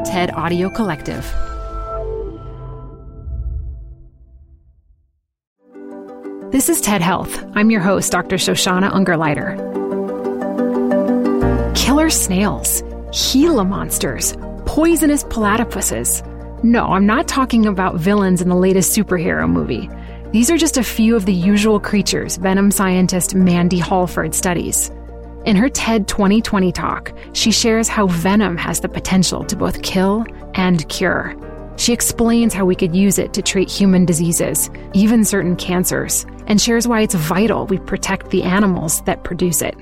TED Audio Collective. This is TED Health. I'm your host, Dr. Shoshana Ungerleider. Killer snails, Gila monsters, poisonous platypuses. No, I'm not talking about villains in the latest superhero movie. These are just a few of the usual creatures venom scientist Mandy Halford studies. In her TED 2020 talk, she shares how venom has the potential to both kill and cure. She explains how we could use it to treat human diseases, even certain cancers, and shares why it's vital we protect the animals that produce it.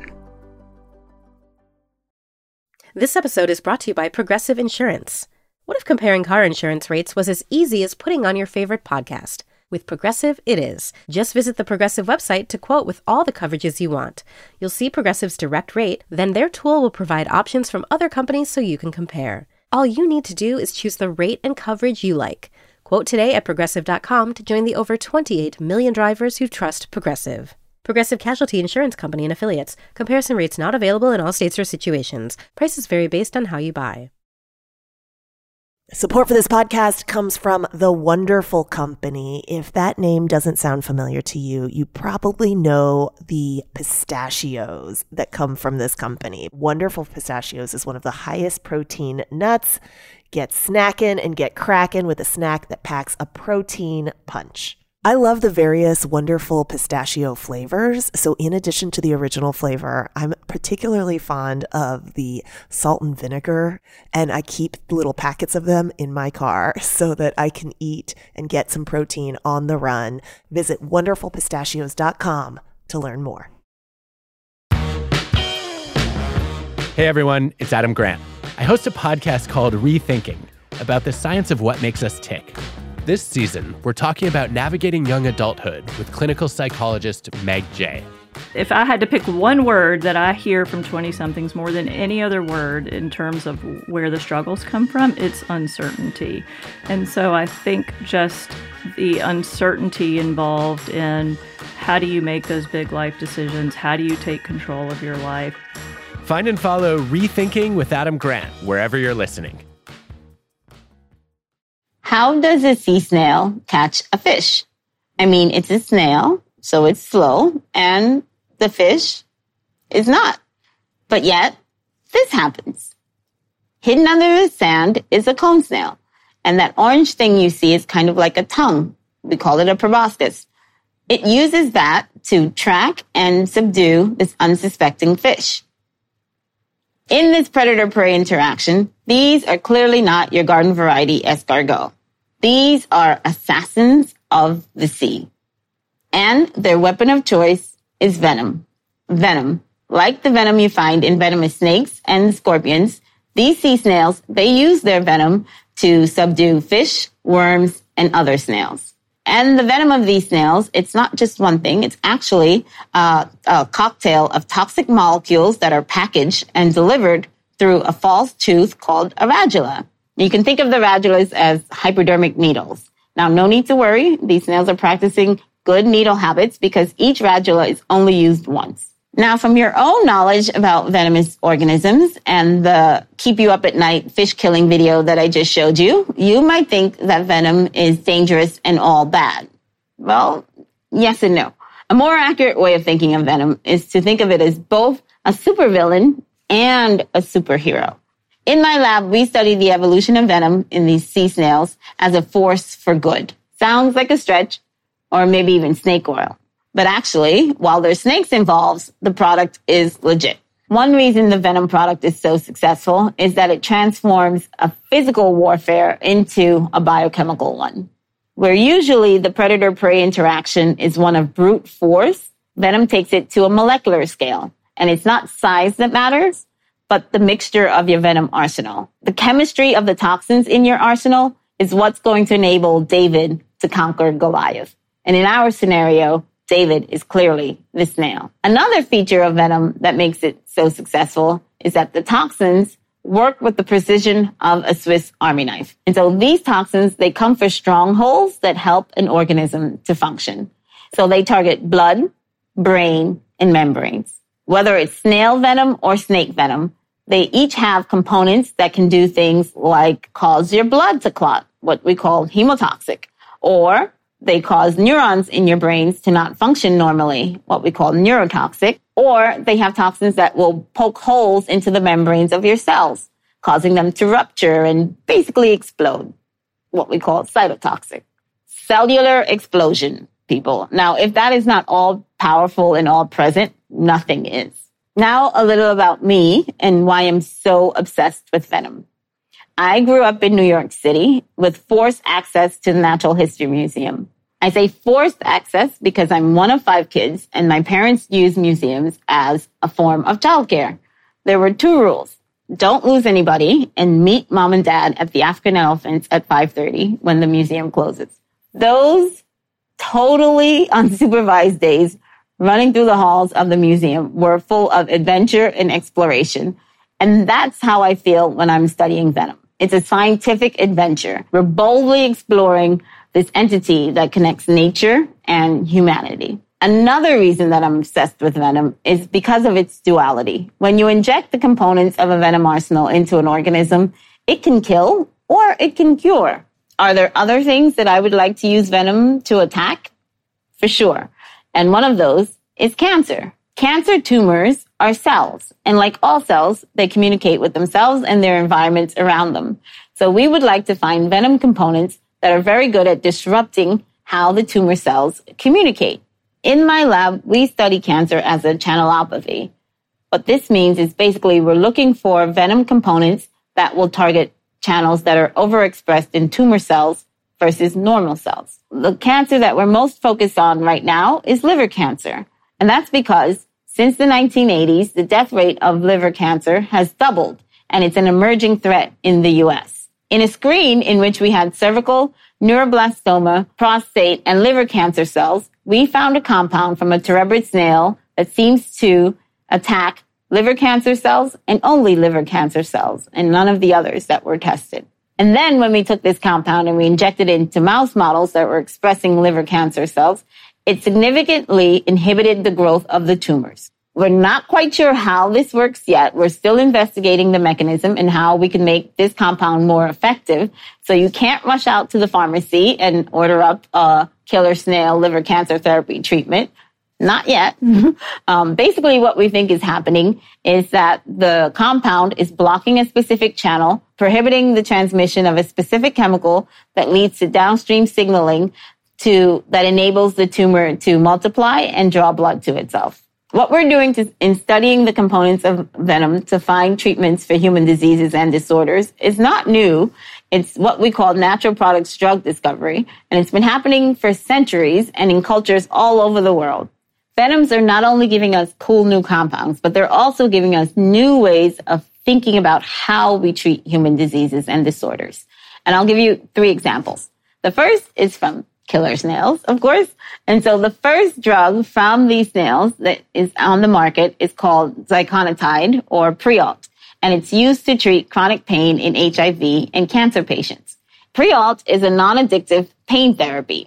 This episode is brought to you by Progressive Insurance. What if comparing car insurance rates was as easy as putting on your favorite podcast? With Progressive, it is. Just visit the Progressive website to quote with all the coverages you want. You'll see Progressive's direct rate, then their tool will provide options from other companies so you can compare. All you need to do is choose the rate and coverage you like. Quote today at Progressive.com to join the over 28 million drivers who trust Progressive. Progressive Casualty Insurance Company and Affiliates. Comparison rates not available in all states or situations. Prices vary based on how you buy. Support for this podcast comes from The Wonderful Company. If that name doesn't sound familiar to you, you probably know the pistachios that come from this company. Wonderful Pistachios is one of the highest protein nuts. Get snacking and get cracking with a snack that packs a protein punch. I love the various wonderful pistachio flavors. So in addition to the original flavor, I'm particularly fond of the salt and vinegar, and I keep little packets of them in my car so that I can eat and get some protein on the run. Visit wonderfulpistachios.com to learn more. Hey everyone, it's Adam Grant. I host a podcast called Rethinking about the science of what makes us tick. This season, we're talking about navigating young adulthood with clinical psychologist Meg Jay. If I had to pick one word that I hear from 20-somethings more than any other word in terms of where the struggles come from, it's uncertainty. And so I think just the uncertainty involved in how do you make those big life decisions? How do you take control of your life? Find and follow Rethinking with Adam Grant wherever you're listening. How does a sea snail catch a fish? I mean, it's a snail, so it's slow, and the fish is not. But yet, this happens. Hidden under the sand is a cone snail, and that orange thing you see is kind of like a tongue. We call it a proboscis. It uses that to track and subdue this unsuspecting fish. In this predator-prey interaction, these are clearly not your garden variety escargot. These are assassins of the sea. And their weapon of choice is venom. Venom. Like the venom you find in venomous snakes and scorpions, these sea snails, they use their venom to subdue fish, worms, and other snails. And the venom of these snails, it's not just one thing. It's actually a cocktail of toxic molecules that are packaged and delivered through a false tooth called a radula. You can think of the radulas as hypodermic needles. Now, no need to worry. These snails are practicing good needle habits because each radula is only used once. Now, from your own knowledge about venomous organisms and the keep you up at night fish killing video that I just showed you, you might think that venom is dangerous and all bad. Well, yes and no. A more accurate way of thinking of venom is to think of it as both a supervillain and a superhero. In my lab, we study the evolution of venom in these sea snails as a force for good. Sounds like a stretch, or maybe even snake oil. But actually, while there's snakes involved, the product is legit. One reason the venom product is so successful is that it transforms a physical warfare into a biochemical one. Where usually the predator-prey interaction is one of brute force, venom takes it to a molecular scale. And it's not size that matters, but the mixture of your venom arsenal. The chemistry of the toxins in your arsenal is what's going to enable David to conquer Goliath. And in our scenario, David is clearly the snail. Another feature of venom that makes it so successful is that the toxins work with the precision of a Swiss Army knife. And so these toxins, they come for strongholds that help an organism to function. So they target blood, brain, and membranes. Whether it's snail venom or snake venom, They each have components that can do things like cause your blood to clot, what we call hemotoxic, or they cause neurons in your brains to not function normally, what we call neurotoxic, or they have toxins that will poke holes into the membranes of your cells, causing them to rupture and basically explode, what we call cytotoxic. Cellular explosion, people. Now, if that is not all powerful and all present, nothing is. Now, a little about me and why I'm so obsessed with venom. I grew up in New York City with forced access to the Natural History Museum. I say forced access because I'm one of 5 kids and my parents use museums as a form of childcare. There were 2 rules. Don't lose anybody and meet mom and dad at the African Elephants at 5:30 when the museum closes. Those totally unsupervised days running through the halls of the museum were full of adventure and exploration. And that's how I feel when I'm studying venom. It's a scientific adventure. We're boldly exploring this entity that connects nature and humanity. Another reason that I'm obsessed with venom is because of its duality. When you inject the components of a venom arsenal into an organism, it can kill or it can cure. Are there other things that I would like to use venom to attack? For sure. And one of those is cancer. Cancer tumors are cells, and like all cells, they communicate with themselves and their environments around them. So we would like to find venom components that are very good at disrupting how the tumor cells communicate. In my lab, we study cancer as a channelopathy. What this means is basically we're looking for venom components that will target channels that are overexpressed in tumor cells versus normal cells. The cancer that we're most focused on right now is liver cancer. And that's because since the 1980s, the death rate of liver cancer has doubled, and it's an emerging threat in the U.S. In a screen in which we had cervical, neuroblastoma, prostate, and liver cancer cells, we found a compound from a terebrid snail that seems to attack liver cancer cells and only liver cancer cells, and none of the others that were tested. And then when we took this compound and we injected it into mouse models that were expressing liver cancer cells, it significantly inhibited the growth of the tumors. We're not quite sure how this works yet. We're still investigating the mechanism and how we can make this compound more effective. So you can't rush out to the pharmacy and order up a killer snail liver cancer therapy treatment. Not yet. Basically, what we think is happening is that the compound is blocking a specific channel, prohibiting the transmission of a specific chemical that leads to downstream signaling that enables the tumor to multiply and draw blood to itself. What we're doing in studying the components of venom to find treatments for human diseases and disorders is not new. It's what we call natural products drug discovery, and it's been happening for centuries and in cultures all over the world. Venoms are not only giving us cool new compounds, but they're also giving us new ways of thinking about how we treat human diseases and disorders. And I'll give you 3 examples. The first is from killer snails, of course. And so the first drug from these snails that is on the market is called ziconotide or Prialt, and it's used to treat chronic pain in HIV and cancer patients. Prialt is a non-addictive pain therapy.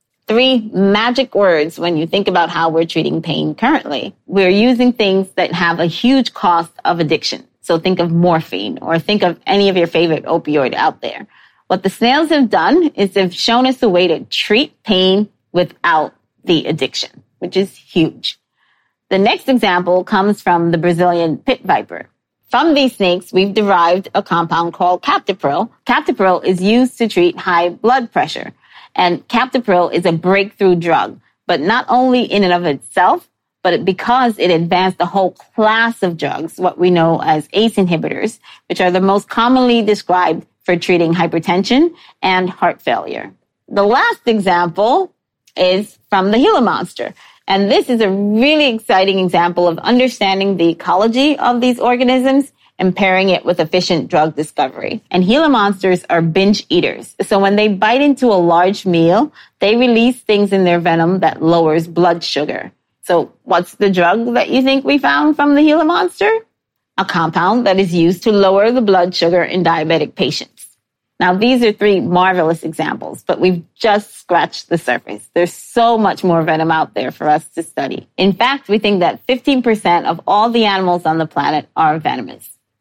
3 magic words when you think about how we're treating pain currently. We're using things that have a huge cost of addiction. So think of morphine or think of any of your favorite opioid out there. What the snails have done is they've shown us a way to treat pain without the addiction, which is huge. The next example comes from the Brazilian pit viper. From these snakes, we've derived a compound called captopril. Captopril is used to treat high blood pressure. And captopril is a breakthrough drug, but not only in and of itself, but because it advanced a whole class of drugs, what we know as ACE inhibitors, which are the most commonly described for treating hypertension and heart failure. The last example is from the Gila monster. And this is a really exciting example of understanding the ecology of these organisms and pairing it with efficient drug discovery. And Gila monsters are binge eaters. So when they bite into a large meal, they release things in their venom that lowers blood sugar. So what's the drug that you think we found from the Gila monster? A compound that is used to lower the blood sugar in diabetic patients. Now, these are 3 marvelous examples, but we've just scratched the surface. There's so much more venom out there for us to study. In fact, we think that 15% of all the animals on the planet are venomous.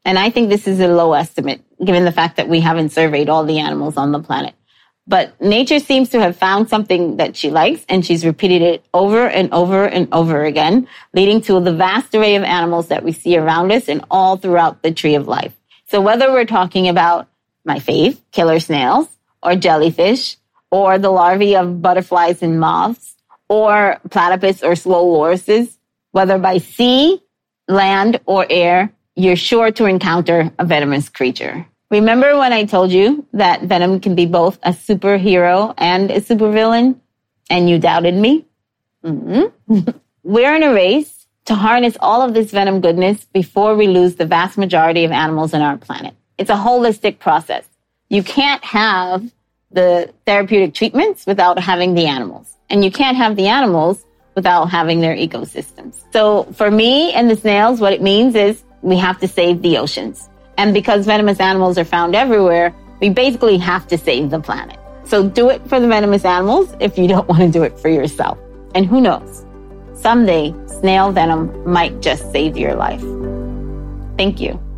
And I think this is a low estimate, given the fact that we haven't surveyed all the animals on the planet. But nature seems to have found something that she likes, and she's repeated it over and over and over again, leading to the vast array of animals that we see around us and all throughout the tree of life. So whether we're talking about my fave, killer snails, or jellyfish, or the larvae of butterflies and moths, or platypus or slow lorises, whether by sea, land, or air, you're sure to encounter a venomous creature. Remember when I told you that venom can be both a superhero and a supervillain? And you doubted me? Mm-hmm. We're in a race to harness all of this venom goodness before we lose the vast majority of animals on our planet. It's a holistic process. You can't have the therapeutic treatments without having the animals. And you can't have the animals without having their ecosystems. So for me and the snails, what it means is we have to save the oceans. And because venomous animals are found everywhere, we basically have to save the planet. So do it for the venomous animals if you don't want to do it for yourself. And who knows? Someday, snail venom might just save your life. Thank you.